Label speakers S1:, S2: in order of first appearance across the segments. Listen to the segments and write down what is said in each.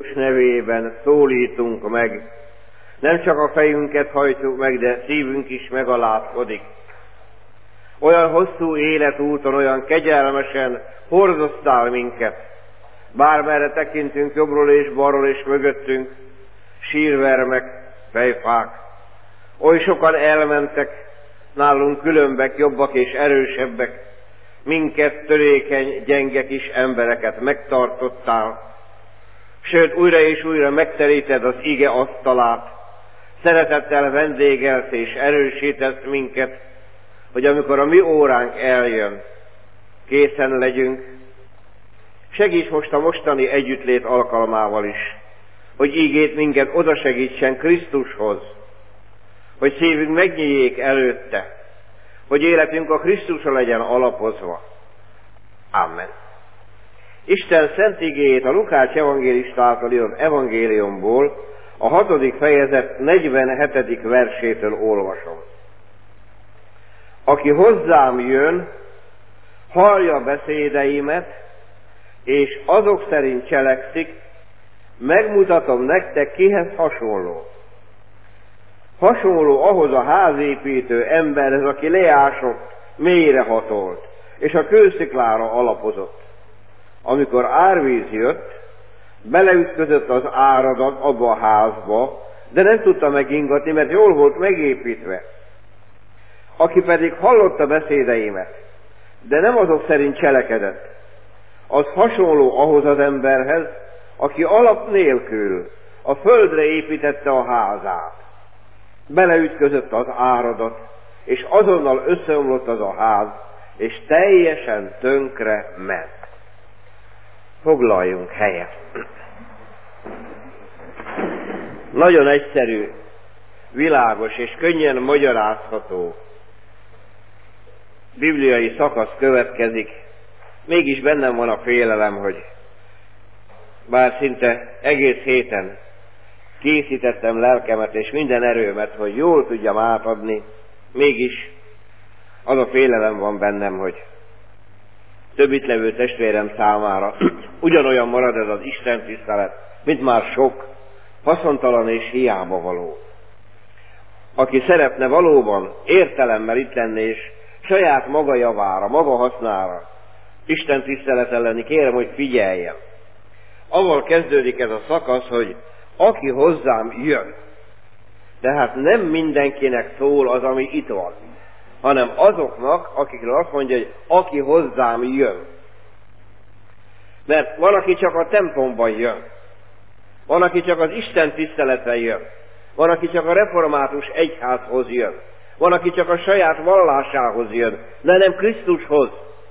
S1: Jézus nevében szólítunk meg. Nem csak a fejünket hajtjuk meg, de szívünk is megalázkodik. Olyan hosszú életúton, olyan kegyelmesen hordoztál minket. Bármerre tekintünk jobbról és balról és mögöttünk, sírvermek, fejfák. Oly sokan elmentek, nálunk különbek, jobbak és erősebbek. Minket, törékeny, gyenge kis embereket megtartottál. Sőt, újra és újra megteríted az ige asztalát. Szeretettel vendégelsz és erősítesz minket, hogy amikor a mi óránk eljön, készen legyünk. Segíts most a mostani együttlét alkalmával is, hogy ígét minket oda segítsen Krisztushoz, hogy szívünk megnyíljék előtte, hogy életünk a Krisztusra legyen alapozva. Amen. Isten szent igéjét a Lukács evangélista által írott evangéliumból, a 6. fejezet 47. versétől olvasom. Aki hozzám jön, hallja beszédeimet, és azok szerint cselekszik, megmutatom nektek, kihez hasonló. Hasonló ahhoz a házépítő emberhez, aki leásott, mélyrehatolt, és a kősziklára alapozott. Amikor árvíz jött, beleütközött az áradat abba a házba, de nem tudta megingatni, mert jól volt megépítve. Aki pedig hallotta beszédeimet, de nem azok szerint cselekedett, az hasonló ahhoz az emberhez, aki alap nélkül a földre építette a házát. Beleütközött az áradat, és azonnal összeomlott az a ház, és teljesen tönkre ment. Foglaljunk helyet. Nagyon egyszerű, világos és könnyen magyarázható bibliai szakasz következik. Mégis bennem van a félelem, hogy bár szinte egész héten készítettem lelkemet és minden erőmet, hogy jól tudjam átadni, mégis az a félelem van bennem, hogy több itt levő testvérem számára ugyanolyan marad ez az Isten tisztelet, mint már sok, haszontalan és hiába való. Aki szeretne valóban értelemmel itt lenni, és saját maga javára, maga hasznára Isten tiszteleten lenni, kérem, hogy figyeljen. Avval kezdődik ez a szakasz, hogy aki hozzám jön. Tehát nem mindenkinek szól az, ami itt van, hanem azoknak, akikről azt mondja, hogy aki hozzám jön. Mert van, aki csak a templomban jön. Van, aki csak az Isten tiszteletre jön. Van, aki csak a református egyházhoz jön. Van, aki csak a saját vallásához jön, de nem Krisztushoz.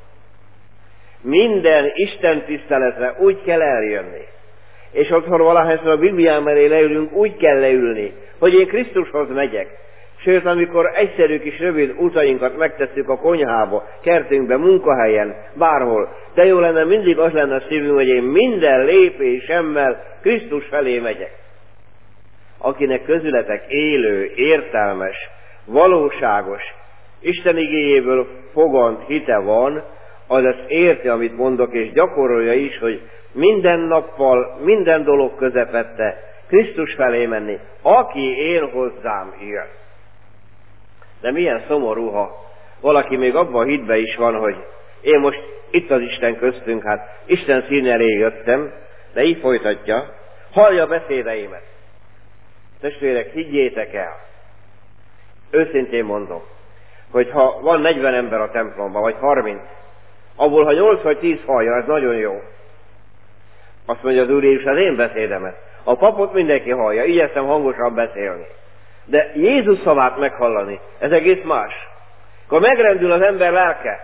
S1: Minden Isten tiszteletre úgy kell eljönni. És otthon valahányszor a Bibliám elé leülünk, úgy kell leülni, hogy én Krisztushoz megyek. Sőt, amikor egyszerű kis rövid utainkat megtesszük a konyhába, kertünkbe, munkahelyen, bárhol, de jó lenne, mindig az lenne a szívünk, hogy én minden lépésemmel Krisztus felé megyek. Akinek közületek élő, értelmes, valóságos, Isten igéjéből fogant hite van, az ezt érti, amit mondok, és gyakorolja is, hogy minden nappal, minden dolog közepette Krisztus felé menni, aki én hozzám jön. De milyen szomorú, ha valaki még abban a hitben is van, hogy én most itt az Isten köztünk, hát Isten szín elé jöttem, de így folytatja, hallja beszédeimet. Testvérek, higgyétek el, őszintén mondom, hogy ha van 40 ember a templomban, vagy 30, abból ha 8 vagy 10 hallja, ez nagyon jó. Azt mondja az Úr Jézus az én beszédemet. A papot mindenki hallja, igyekszem hangosan beszélni. De Jézus szavát meghallani, ez egész más. Akkor megrendül az ember lelke.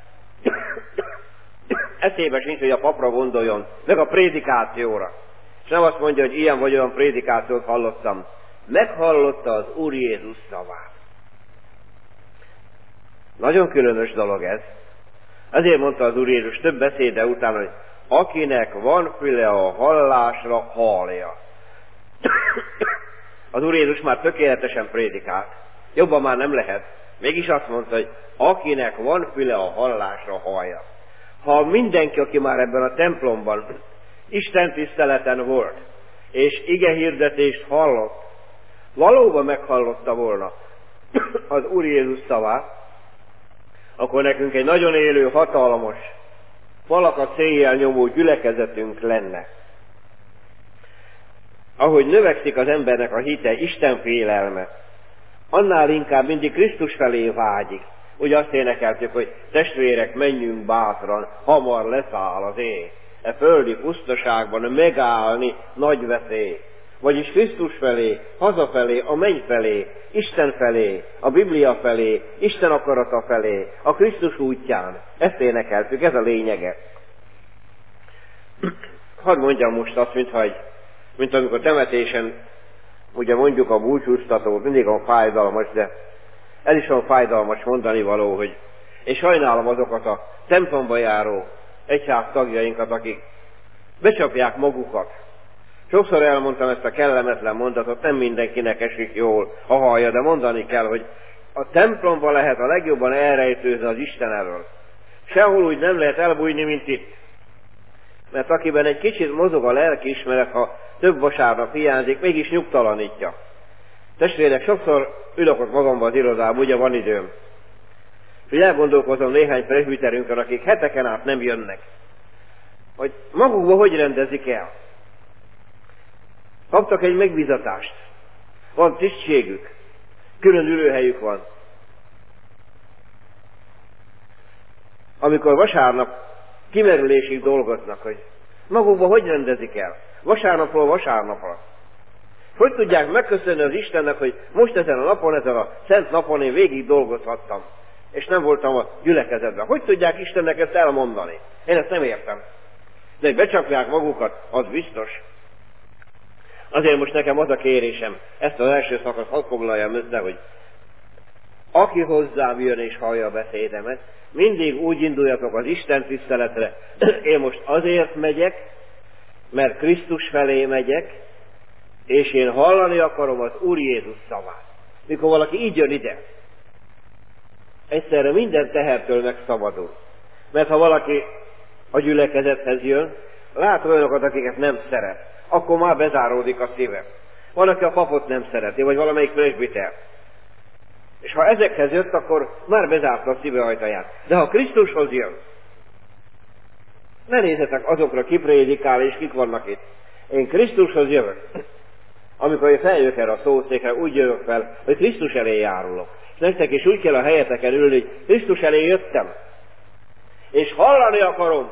S1: Eszébe sincs, hogy a papra gondoljon, meg a prédikációra. És nem azt mondja, hogy ilyen vagy olyan prédikációt hallottam. Meghallotta az Úr Jézus szavát. Nagyon különös dolog ez. Ezért mondta az Úr Jézus több beszéde után, hogy akinek van füle a hallásra, hallja. Az Úr Jézus már tökéletesen prédikált. Jobban már nem lehet. Mégis azt mondta, hogy akinek van füle a hallásra, hallja. Ha mindenki, aki már ebben a templomban Isten tiszteleten volt, és igehirdetést hallott, valóban meghallotta volna az Úr Jézus szavát, akkor nekünk egy nagyon élő, hatalmas, falakat széjjel nyomó gyülekezetünk lenne. Ahogy növekszik az embernek a hite, Isten félelme, annál inkább mindig Krisztus felé vágyik. Ugye azt énekeltük, hogy testvérek, menjünk bátran, hamar leszáll az éj. E földi pusztaságban megállni nagy veszély. Vagyis Krisztus felé, hazafelé, a menny felé, Isten felé, a Biblia felé, Isten akarata felé, a Krisztus útján. Ezt énekeltük, ez a lényege. Hadd mondjam most azt, mint amikor temetésen, ugye mondjuk a búcsúztatót, mindig olyan fájdalmas, de ez is olyan fájdalmas mondani való, hogy és sajnálom azokat a templomba járó egyház tagjainkat, akik becsapják magukat. Sokszor elmondtam ezt a kellemetlen mondatot, nem mindenkinek esik jól, ha hallja, de mondani kell, hogy a templomba lehet a legjobban elrejtőzni az Isten elől. Sehol úgy nem lehet elbújni, mint itt. Mert akiben egy kicsit mozog a lelkiismeret, ha több vasárnap hiányzik, mégis nyugtalanítja. Testvérek, sokszor ülök ott magamban az irodában, ugye van időm. És elgondolkozom néhány presbiterünkön, akik heteken át nem jönnek. Hogy magukban hogy rendezik el. Kaptak egy megbízatást. Van tisztségük. Külön ülőhelyük van. Amikor vasárnap kimerülésig dolgoznak, hogy magukban hogy rendezik el. Vasárnapról vasárnapra. Hogy tudják megköszönni az Istennek, hogy most ezen a napon, ezen a szent napon én végig dolgozhattam, és nem voltam a gyülekezetben. Hogy tudják Istennek ezt elmondani? Én ezt nem értem. De hogy becsapják magukat, az biztos. Azért most nekem az a kérésem, ezt az első szakaszt hadd foglaljam össze, hogy aki hozzám jön és hallja a beszédemet, mindig úgy induljatok az Isten tiszteletre. Én most azért megyek, mert Krisztus felé megyek, és én hallani akarom az Úr Jézus szavát. Mikor valaki így jön ide, egyszerre minden tehertől megszabadul. Mert ha valaki a gyülekezethez jön, lát olyanokat, akiket nem szeret, akkor már bezáródik a szíve. Van, aki a papot nem szereti, vagy valamelyik presbiter. És ha ezekhez jött, akkor már bezárta a szíve ajtaját. De ha Krisztushoz jön, ne nézzetek azokra, ki prédikál és kik vannak itt. Én Krisztushoz jövök. Amikor én feljövök erre a szószékre, úgy jövök fel, hogy Krisztus elé járulok. És nektek is úgy kell a helyeteken ülni, hogy Krisztus elé jöttem. És hallani akarom.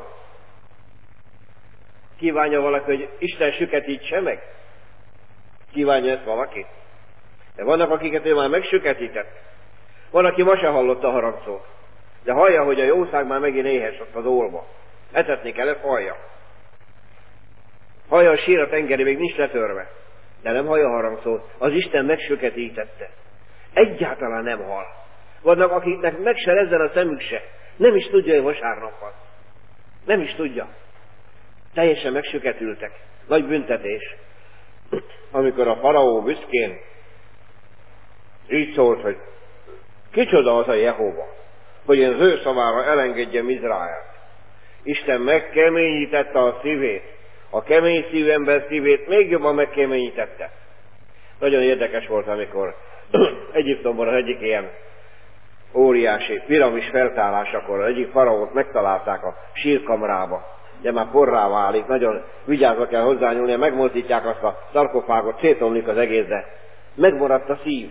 S1: Kívánja valaki, hogy Isten süketítse meg? Kívánja ezt valaki? De vannak, akiket ő már megsüketített. Van, aki ma se hallotta a harangszót. De hallja, hogy a jószág már megint éhes ott az ólba. Etetni kell, ezt hallja. Hallja, a sír a tengeri még nincs letörve. De nem hallja a harangszót. Az Isten megsüketítette. Egyáltalán nem hall. Vannak, akiknek meg se rezzen a szemük se. Nem is tudja, hogy vasárnap van. Nem is tudja. Teljesen megsüketültek. Nagy büntetés. Amikor a faraó büszkén így szólt, hogy kicsoda az a Jehova, hogy én az ő szavára elengedjem Izraelt. Isten megkeményítette a szívét. A kemény szívű ember szívét még jobban megkeményítette. Nagyon érdekes volt, amikor Egyiptomban az egyik ilyen óriási piramis feltárásakor az egyik faraót megtalálták a sírkamrába. De már porrá válik, nagyon vigyázva kell hozzányúlni, megmozdítják azt a szarkofágot, szétomlik az egész, de megmaradt a szív.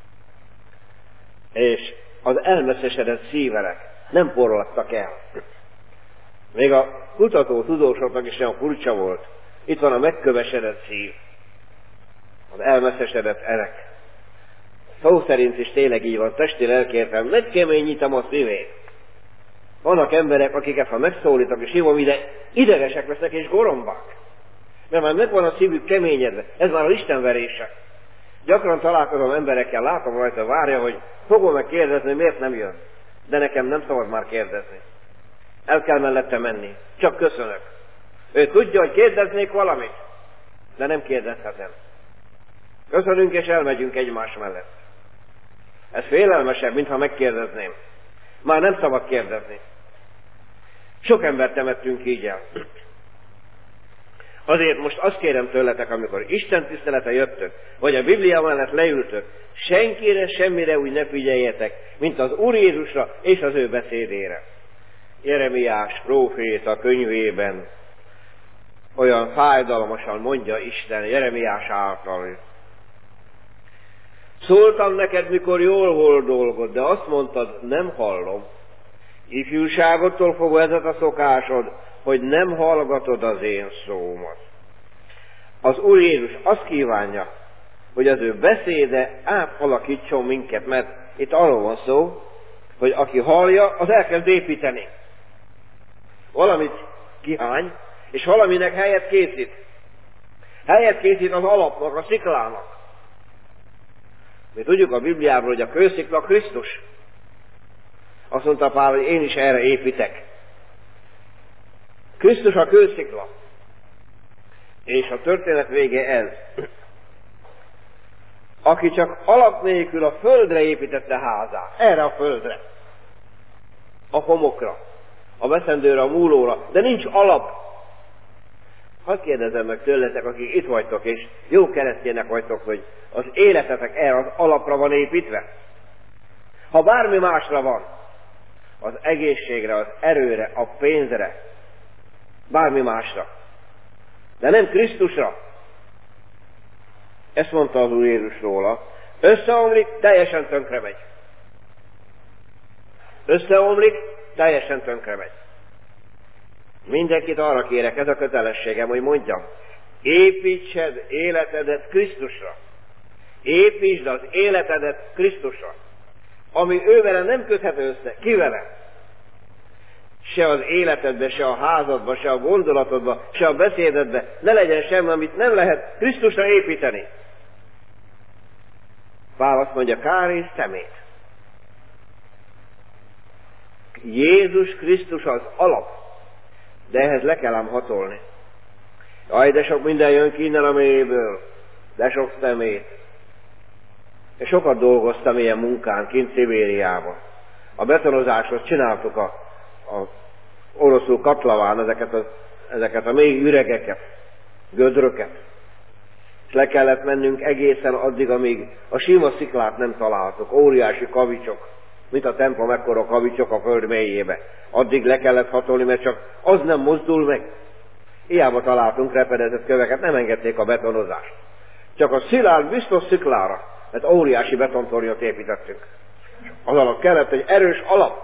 S1: És az elmeszesedett szívelek nem porladtak el. Még a kutató tudósoknak is olyan furcsa volt. Itt van a megkövesedett szív, az elmeszesedett erek. Szó szerint is tényleg így van, testi lelkértem, megkeményítem a szívét. Vannak emberek, akiket ha megszólítok és hívom ide, idegesek lesznek és gorombák. Mert már megvan a szívük keményedve. Ez már az istenverése. Gyakran találkozom emberekkel, látom rajta, várja, hogy fogom meg kérdezni, miért nem jön. De nekem nem szabad már kérdezni. El kell mellette menni. Csak köszönök. Ő tudja, hogy kérdeznék valamit, de nem kérdezhetem. Köszönünk és elmegyünk egymás mellett. Ez félelmesebb, mintha megkérdezném. Már nem szabad kérdezni. Sok embert temettünk így el. Azért most azt kérem tőletek, amikor Isten tisztelete jöttök, vagy a Biblia mellett leültök, senkire, semmire úgy ne figyeljetek, mint az Úr Jézusra és az ő beszédére. Jeremiás próféta könyvében olyan fájdalmasan mondja Isten Jeremiás által. Szóltam neked, mikor jól volt dolgod, de azt mondtad, nem hallom. Ifjúságodtól fogva ez a szokásod, hogy nem hallgatod az én szómat. Az Úr Jézus azt kívánja, hogy az ő beszéde átalakítson minket, mert itt arról van szó, hogy aki hallja, az elkezd építeni. Valamit kihány, és valaminek helyet készít. Helyet készít az alapnak, a sziklának. Mi tudjuk a Bibliából, hogy a kőszikla Krisztus. Azt mondta Pál, hogy én is erre építek. Krisztus a kőszikla. És a történet vége ez. Aki csak alap nélkül a földre építette házát, erre a földre, a homokra, a veszendőre, a múlóra, de nincs alap. Hadd kérdezem meg tőletek, akik itt vagytok, és jó keresztjének vagytok, hogy az életetek erre az alapra van építve. Ha bármi másra van, az egészségre, az erőre, a pénzre, bármi másra, de nem Krisztusra. Ezt mondta az Úr Jézus róla. Összeomlik, teljesen tönkre megy. Összeomlik, teljesen tönkre megy. Mindenkit arra kérek, ez a kötelességem, hogy mondjam, építsed életedet Krisztusra. Építsd az életedet Krisztusra. Ami ővele nem köthető össze. Kivele? Se az életedbe, se a házadba, se a gondolatodba, se a beszédedbe ne legyen semmi, amit nem lehet Krisztusra építeni. Pál azt mondja, kár és szemét. Jézus Krisztus az alap, de ehhez le kell ám hatolni. Jaj, de sok minden jön ki innen a mélyből, de sok szemét. És sokat dolgoztam ilyen munkán kint Szibériában. A betonozáshoz csináltuk a oroszul katlaván ezeket a mély üregeket, gödröket. És le kellett mennünk egészen addig, amíg a sima sziklát nem találtuk, óriási kavicsok, mint a templom ekkora kavicsok a föld mélyébe. Addig le kellett hatolni, mert csak az nem mozdul meg. Hiába találtunk repedezett köveket, nem engedték a betonozást. Csak a szilárd, biztos sziklára, mert óriási betontornyot építettünk. Az alatt kellett egy erős alap.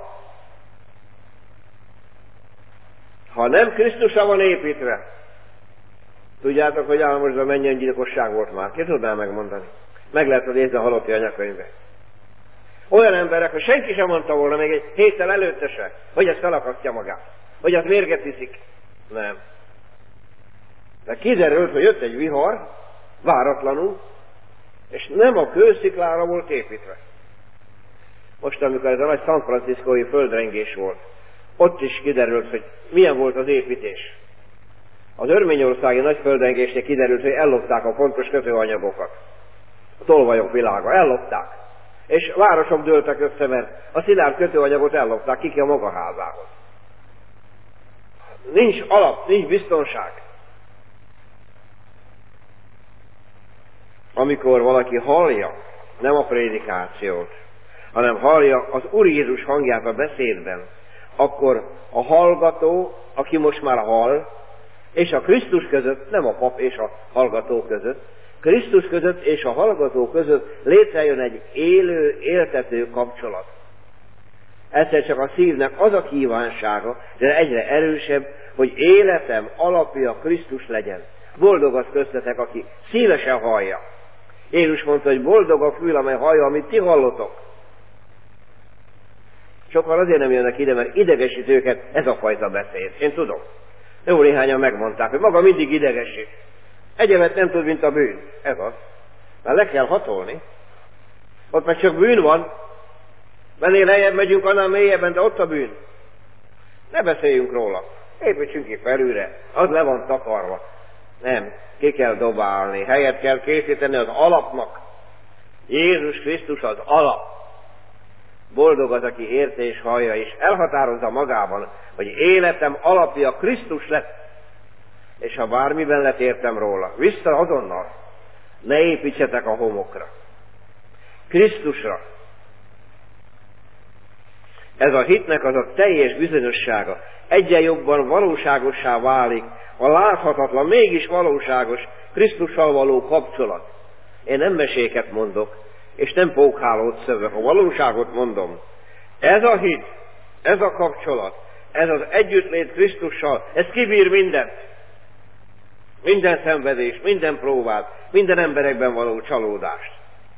S1: Ha nem Krisztusra van építve, tudjátok, hogy Álmosban mennyi gyilkosság volt már? Ki tudná megmondani? Meg lehet nézni a halotti anyakönyvbe. Olyan emberek, hogy senki sem mondta volna még egy héttel előtte se, hogy ez felakasztja magát, hogy az mérget iszik. Nem. De kiderült, hogy jött egy vihar, váratlanul, és nem a kősziklára volt építve. Most, amikor ez a nagy San Franciscói földrengés volt, ott is kiderült, hogy milyen volt az építés. Az örményországi nagy földrengésnél kiderült, hogy ellopták a fontos kötőanyagokat. A tolvajok világa, ellopták. És városok dőltek össze, mert a szilárd kötőanyagot ellopták ki a maga házához. Nincs alap, nincs biztonság. Amikor valaki hallja, nem a prédikációt, hanem hallja az Úr Jézus hangját a beszédben, akkor a hallgató, aki most már hall, és a Krisztus között, nem a pap és a hallgató között, Krisztus között és a hallgató között létrejön egy élő, éltető kapcsolat. Egyszer csak a szívnek az a kívánsága, de egyre erősebb, hogy életem alapja Krisztus legyen. Boldog az köztetek, aki szívesen hallja. Jézus mondta, hogy boldog a fül, amely hallja, amit ti hallotok. Sokan azért nem jönnek ide, mert idegesít őket ez a fajta beszéd. Én tudom. Jó néhányan megmondták, hogy maga mindig idegesít. Egyebet nem tud, mint a bűn. Ez az. Mert le kell hatolni. Ott meg csak bűn van. Mennél lejjebb megyünk, annál mélyebben, de ott a bűn. Ne beszéljünk róla. Építsünk ki felülre. Az le van takarva. Nem. Ki kell dobálni. Helyet kell készíteni az alapnak. Jézus Krisztus az alap. Boldog az, aki érti és hallja, és elhatározza magában, hogy életem alapja Krisztus lett. És ha bármiben letértem róla, vissza azonnal, ne építsetek a homokra. Krisztusra. Ez a hitnek az a teljes bizonyossága. Egyre jobban valóságossá válik a láthatatlan, mégis valóságos Krisztussal való kapcsolat. Én nem meséket mondok, és nem pókhálót szövök, a valóságot mondom. Ez a hit, ez a kapcsolat, ez az együttlét Krisztussal, ez kibír mindent. Minden szenvedést, minden próbát, minden emberekben való csalódást.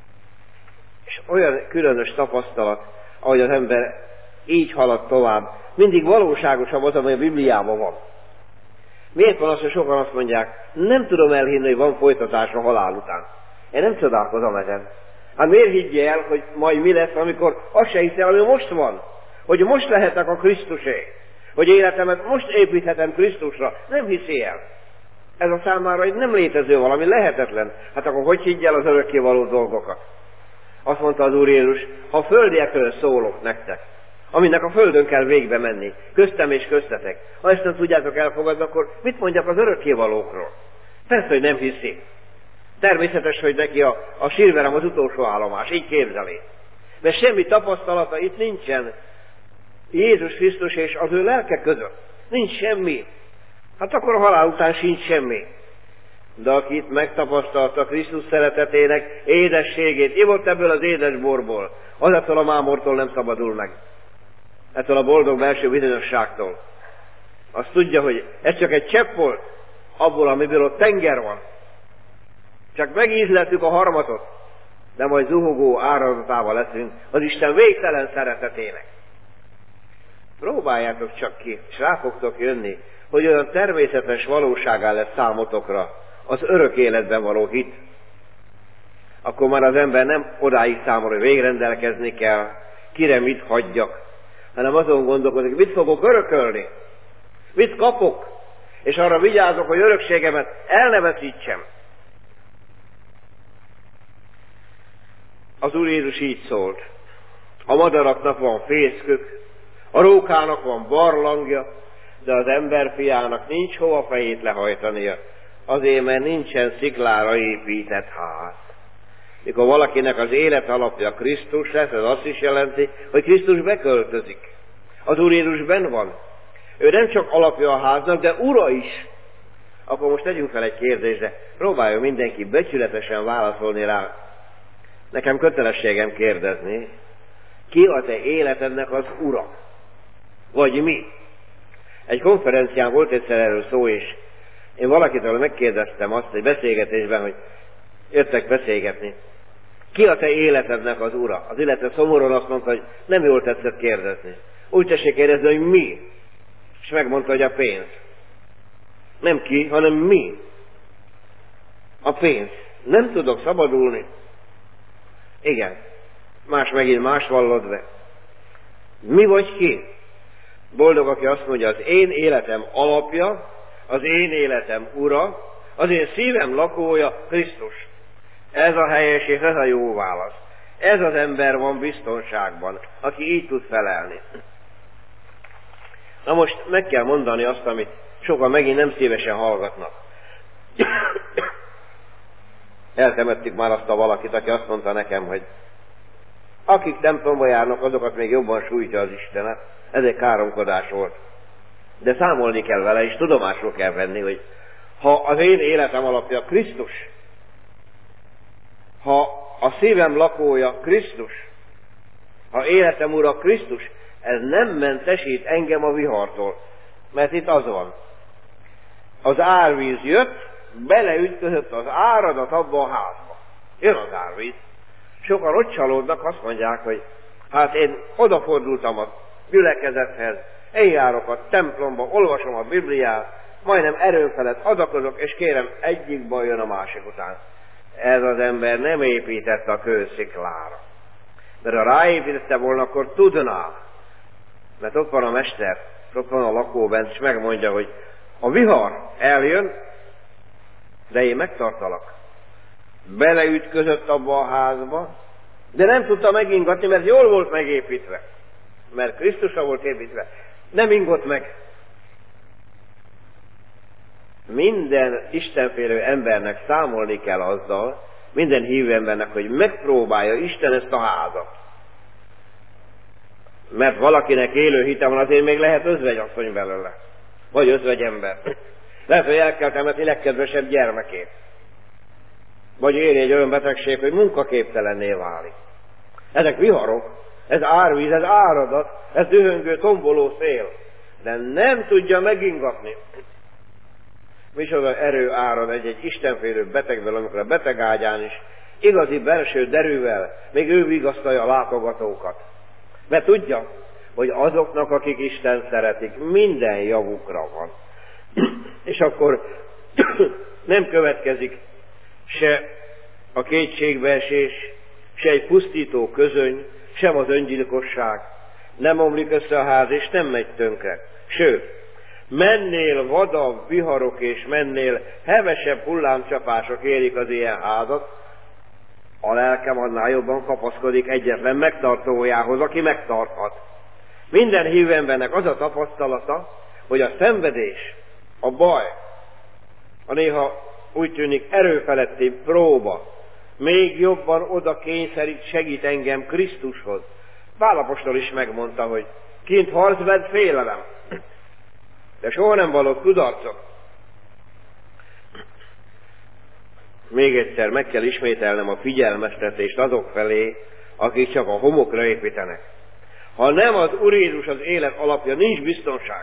S1: És olyan különös tapasztalat, ahogy az ember így halad tovább, mindig valóságosabb az, ami a Bibliában van. Miért van az, hogy sokan azt mondják, nem tudom elhinni, hogy van folytatás a halál után. Én nem csodálkozom ezen. Hát miért higgye el, hogy majd mi lesz, amikor azt se hiszel, ami most van? Hogy most lehetek a Krisztusé. Hogy életemet most építhetem Krisztusra. Nem hiszi el. Ez a számára egy nem létező valami, lehetetlen. Hát akkor hogy higgy el az örökkévaló dolgokat? Azt mondta az Úr Jézus, ha a földiekről szólok nektek, aminek a földön kell végbe menni, köztem és köztetek. Ha ezt nem tudjátok elfogadni, akkor mit mondjak az örökkévalókról? Persze, hogy nem hiszi. Természetes, hogy neki a sírverem az utolsó állomás, így képzeli. Mert semmi tapasztalata itt nincsen Jézus Krisztus és az ő lelke között. Nincs semmi. Hát akkor a halál után sincs semmi. De aki itt megtapasztalta Krisztus szeretetének édességét, ivott ebből az édes borból, az ettől a mámortól nem szabadul meg. Ettől a boldog belső bizonyosságtól. Azt tudja, hogy ez csak egy csepp volt, abból, amiből ott tenger van. Csak megízlettük a harmatot, de majd zuhogó áradatával leszünk az Isten végtelen szeretetének. Próbáljátok csak ki, és rá fogtok jönni, hogy olyan természetes valóságá lesz számotokra az örök életben való hit. Akkor már az ember nem odáig számol, hogy végrendelkezni kell, kire mit hagyjak, hanem azon gondolkodik, mit fogok örökölni, mit kapok, és arra vigyázok, hogy örökségemet el ne veszítsem. Az Úr Jézus így szólt, a madaraknak van fészkük, a rókának van barlangja, de az emberfiának nincs hova fejét lehajtania, azért, mert nincsen sziklára épített ház. Mikor valakinek az élet alapja Krisztus lesz, ez azt is jelenti, hogy Krisztus beköltözik. Az Úr Jézus benn van. Ő nem csak alapja a háznak, de ura is. Akkor most tegyünk fel egy kérdést, de próbáljon mindenki becsületesen válaszolni rá. Nekem kötelességem kérdezni, ki a te életednek az ura? Vagy mi? Egy konferencián volt egyszer erről szó, és én valakitől megkérdeztem azt egy beszélgetésben, hogy jöttek beszélgetni. Ki a te életednek az ura? Az illetve szomorúan azt mondta, hogy nem jól tetszett kérdezni. Úgy tessék kérdezni, hogy mi? És megmondta, hogy a pénz. Nem ki, hanem mi? A pénz. Nem tudok szabadulni. Igen. Más megint más vallod be. Mi vagy ki? Boldog, aki azt mondja, az én életem alapja, az én életem ura, az én szívem lakója Krisztus. Ez a helyes és ez a jó válasz. Ez az ember van biztonságban, aki így tud felelni. Na most meg kell mondani azt, amit sokan megint nem szívesen hallgatnak. Eltemettük már azt a valakit, aki azt mondta nekem, hogy akik templomba járnak, azokat még jobban sújtja az Istenet. Ez egy káromkodás volt. De számolni kell vele, és tudomásul kell venni, hogy ha az én életem alapja Krisztus, ha a szívem lakója Krisztus, ha életem ura Krisztus, ez nem mentesít engem a vihartól. Mert itt az van. Az árvíz jött, beleütközött az áradat abba a házba. Jön az árvíz. Sokan ott csalódnak, azt mondják, hogy hát én odafordultam a gyülekezethez, én járok a templomba, olvasom a Bibliát, majdnem erőm felett adakozok, és kérem, egyik baj jön a másik után. Ez az ember nem épített a kősziklára. Mert ha ráépítette volna, akkor tudná. Mert ott van a mester, ott van a lakó bent, és megmondja, hogy a vihar eljön, de én megtartalak. Beleütközött abba a házba, de nem tudta megingatni, mert jól volt megépítve. Mert Krisztusra volt építve. Nem ingott meg. minden istenfélő embernek számolni kell azzal, minden hívő embernek, hogy megpróbálja Isten ezt a házat. Mert valakinek élő hite van, azért még lehet özvegyasszony belőle. Vagy özvegyember. Lehet, hogy el kell temetni legkedvesebb gyermekét. Vagy éri egy olyan betegség, hogy munkaképtelenné válik. Ezek viharok, ez árvíz, ez áradat, ez dühöngő, tomboló szél. De nem tudja megingatni. Micsoda erő árad egy istenfélő betegből, amikor a beteg ágyán is igazi belső derűvel még ő vigasztalja a látogatókat. Mert tudja, hogy azoknak, akik Isten szeretik, minden javukra van. És akkor nem következik se a kétségbeesés, se egy pusztító közöny, sem az öngyilkosság. Nem omlik össze a ház, és nem megy tönkre. Sőt, mennél vadabb viharok és mennél hevesebb hullámcsapások érik az ilyen házat, a lelkem annál jobban kapaszkodik egyetlen megtartójához, aki megtarthat. Minden hívő embernek az a tapasztalata, hogy a szenvedés, a baj, a néha úgy tűnik erőfeletti próba még jobban oda kényszerít, segít engem Krisztushoz. Pál apostol is megmondta, hogy kint harcban félelem, de soha nem vallott kudarcot. Még egyszer meg kell ismételnem a figyelmeztetést azok felé, akik csak a homokra építenek. Ha nem az Úr Jézus az élet alapja, nincs biztonság.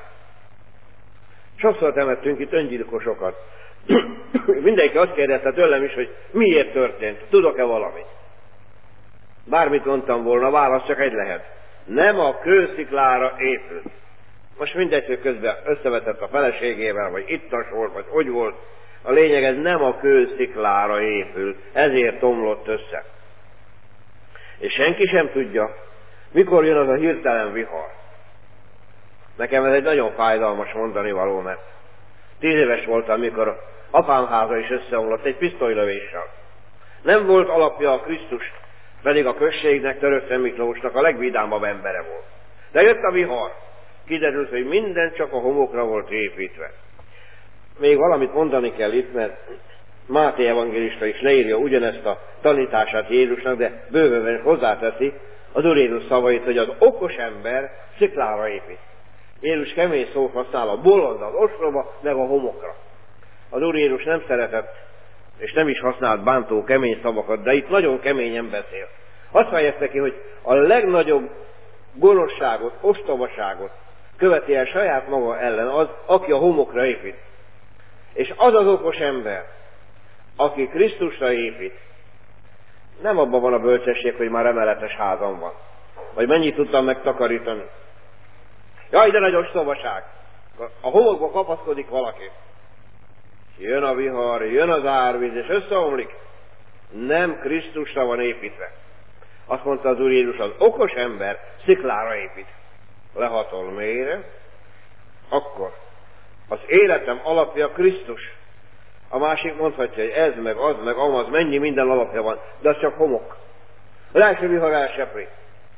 S1: Sokszor temettünk itt öngyilkosokat. Mindenki azt kérdezte tőlem is, hogy miért történt, tudok-e valamit. Bármit mondtam volna, válasz csak egy lehet. Nem a kősziklára épült. Most mindegy, hogy közben összevetett a feleségével, vagy ittas volt, vagy hogy volt. A lényeg, ez nem a kősziklára épült, ezért omlott össze. És senki sem tudja, mikor jön az a hirtelen vihar. Nekem ez egy nagyon fájdalmas mondani való, mert 10 éves voltam, mikor apám háza is összeomlott egy pisztolylövéssel. Nem volt alapja a Krisztus, pedig a községnek, Törökszent Miklósnak a legvidámabb embere volt. De jött a vihar, kiderült, hogy minden csak a homokra volt építve. Még valamit mondani kell itt, mert Máté evangélista is leírja ugyanezt a tanítását Jézusnak, de bőven hozzáteszi az Úr Jézus szavait, hogy az okos ember sziklára épít. Jézus kemény szót használ a bolond, az ostoba, meg a homokra. Az Úr Jézus nem szeretett, és nem is használt bántó, kemény szavakat, de itt nagyon keményen beszél. Azt fejezte ki, hogy a legnagyobb gonoszságot, ostobaságot követi el saját maga ellen az, aki a homokra épít. És az az okos ember, aki Krisztusra épít, nem abban van a bölcsesség, hogy már emeletes házam van, vagy mennyit tudtam megtakarítani. Jaj, de nagy ostobaság! A homokba kapaszkodik valaki. Jön a vihar, jön az árvíz, és összeomlik. Nem Krisztusra van építve. Azt mondta az Úr Jézus, az okos ember sziklára épít. Lehatol mélyre, akkor az életem alapja Krisztus. A másik mondhatja, hogy ez, meg az, meg amaz, mennyi minden alapja van, de az csak homok. Az első vihar elsepri.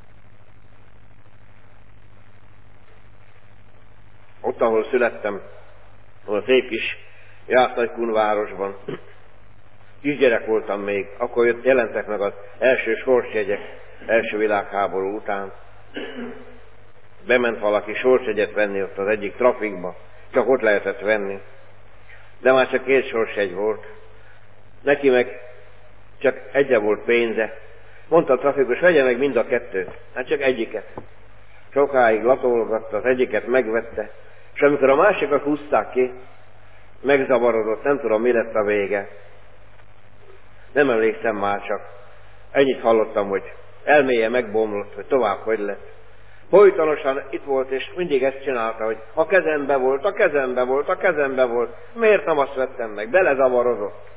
S1: Ott, ahol születtem, ahol a szép kis Jász-Nagykun városban, kisgyerek voltam még, akkor jelentek meg az első sorsjegyek első világháború után. Bement valaki sorsjegyet venni ott az egyik trafikba, csak ott lehetett venni. De már csak 2 sorsjegy volt. Neki meg csak egyre volt pénze. Mondta a trafikus, vegye meg mind a 2. Hát csak egyiket. Sokáig latolgatta, az egyiket megvette, és amikor a másikat húzták ki, megzavarodott, nem tudom, mi lett a vége. Nem emlékszem már, csak ennyit hallottam, hogy elméje megbomlott, hogy tovább hogy lett. Folytonosan itt volt, és mindig ezt csinálta, hogy a kezembe volt, a kezembe volt, a kezembe volt. Miért nem azt vettem meg? Belezavarodott.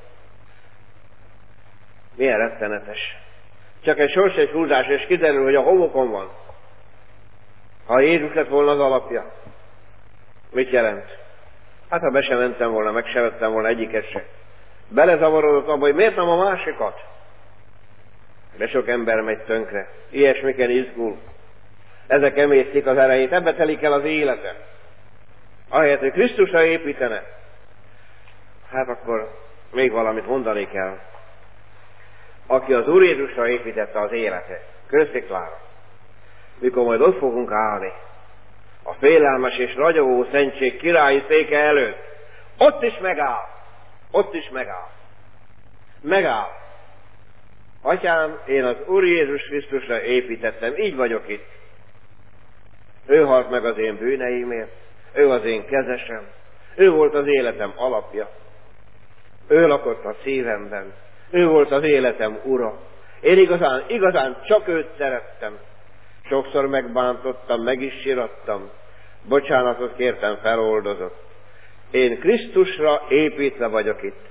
S1: Milyen rettenetes. Csak egy sorsegy húzás, és kiderül, hogy a homokon van. Ha Jézus lett volna az alapja, mit jelent? Hát ha be sem mentem volna, meg sem vettem volna egyiket se. Belezavarodott abba, hogy miért nem a másikat? De sok ember megy tönkre. Ilyesmiken izgul. Ezek emésztik az erejét, ebbe telik el az élete. Ahelyett, hogy Krisztusra építene, Hát akkor még valamit mondani kell. Aki az Úr Jézusra építette az életet, kősziklára, mikor majd ott fogunk állni, a félelmes és ragyogó szentség királyi széke előtt, ott is megáll. Ott is megáll. Megáll. Atyám, én az Úr Jézus Krisztusra építettem, így vagyok itt. Ő halt meg az én bűneimért, ő az én kezesem, ő volt az életem alapja. Ő lakott a szívemben, ő volt az életem ura. Én igazán csak őt szerettem. Sokszor megbántottam, meg is sirattam. Bocsánatot kértem, feloldozott. Én Krisztusra építve vagyok itt.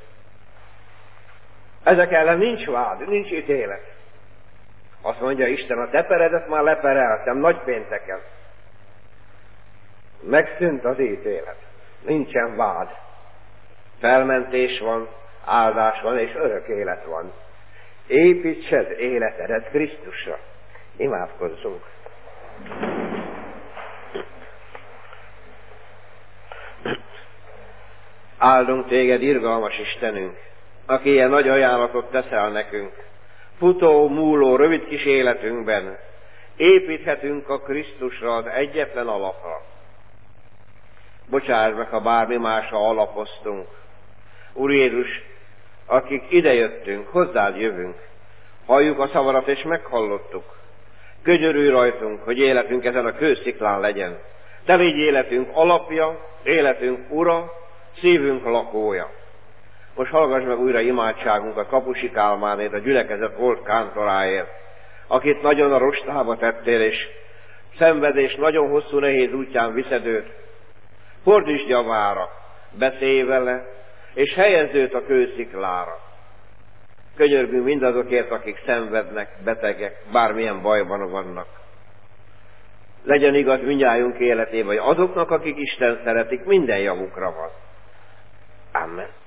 S1: Ezek ellen nincs vád, nincs ítélet. Azt mondja Isten, a te peredet már lepereltem nagypénteken. Megszűnt az ítélet. Nincsen vád. Felmentés van, áldás van, és örök élet van. Építsed életedet Krisztusra. Imádkozzunk. Áldunk téged, irgalmas Istenünk, aki ilyen nagy ajánlatot teszel nekünk. Futó, múló, rövid kis életünkben építhetünk a Krisztusra, az egyetlen alapra. Bocsáss meg, ha bármi másra alapoztunk. Úr Jézus, akik idejöttünk, hozzád jövünk, halljuk a szavarat és meghallottuk. Könyörülj rajtunk, hogy életünk ezen a kősziklán legyen. Te légy életünk alapja, életünk ura, szívünk lakója. Most hallgass meg újra imádságunkat Kapusi Kálmánért, a gyülekezet volt kántoráért, akit nagyon a rostába tettél, és szenvedés nagyon hosszú, nehéz útján viszed őt. Fordítsd javára, beszélj vele, és helyezd őt a kősziklára. Könyörgünk mindazokért, akik szenvednek, betegek, bármilyen bajban vannak. Legyen igaz mindnyájunk életében, vagy azoknak, akik Isten szeretik, minden javukra van. Amen.